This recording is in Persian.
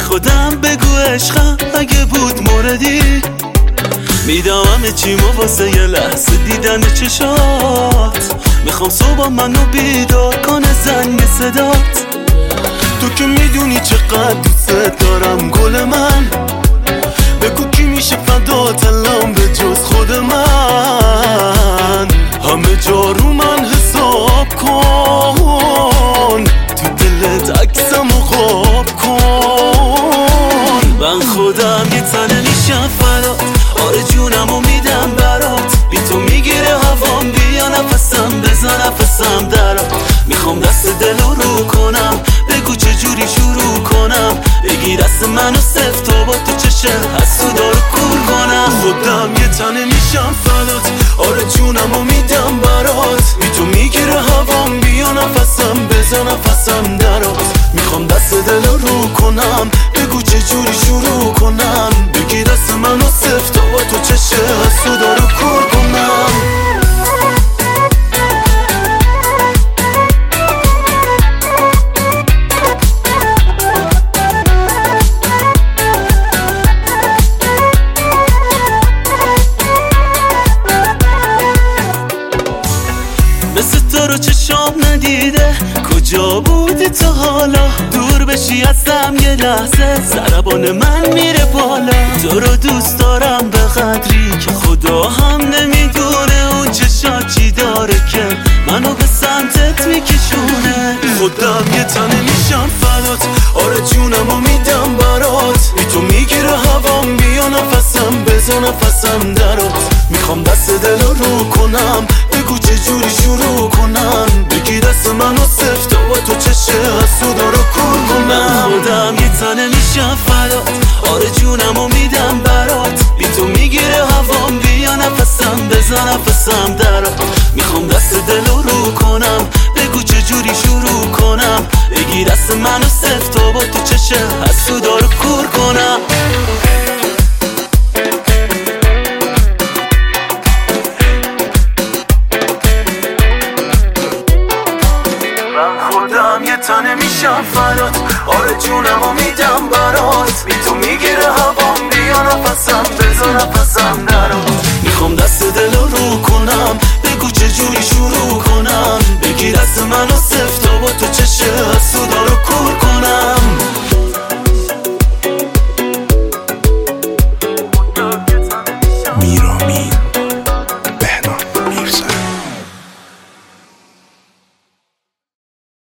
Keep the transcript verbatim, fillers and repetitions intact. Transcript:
خودم بگو عشقم اگه بود موردی، میدم همه چیمو واسه یه لحظه دیدن چشات. میخوام صبح منو بیدار کنه زنگ صدات. تو که میدونی چقدر دوست دارم گل من، بگو کی میشه فدات الان به جز خود من. همه جا رو من حساب کن، تو دلت عکسمو خواب کن. من خودم یه تنه میشم فدات، آره جونمو میدم برات. بی تو میگیره هوام، بیا نفسم بزن نفسم درات. میخوام دست دلو رو کنم، بگو چجوری شروع کنم. بگی دست منو سفت تا با تو چشه حسودا رو کور کنم. خودم یه تنه میشم فدات، آره جونمو میدم برات. بی تو میگیره هوام، بیا نفسم بزن نفسم درات. میخوام دست دلو رو کنم، بگو چجوری شروع کنم. بگی دست منو سفت تا با تو چشه حسودا رو کور کنم. مثل تو رو چشام ندیده، کجا بودی تا حالا؟ دور بشی ازم یه لحظه، ضربان من میره بالا. تو رو دوست دارم به قدری که خدا هم نمیدونه اون چشا چی داره که منو به سمتت میکشونه. خودم یه تنه میشم فدات، آره جونمو میدم برات. بی تو میگیره هوام، بیا نفسم بزن نفسم درات. میخوام دست دلو رو کنم، بگو چجوری شروع کنم. بگی دست منو سفت با تو چشه حسودا رو کور کنم. خودم یه تنه میشم فدات، آره جونمو میدم برات. بی تو میگیره هوام، بیا نفسم بزن نفسم درات. میخوام دست دلو رو کنم، بگو چجوری شروع کنم. بگی دست منو سفت با تو چشه حسودا رو کور کنم.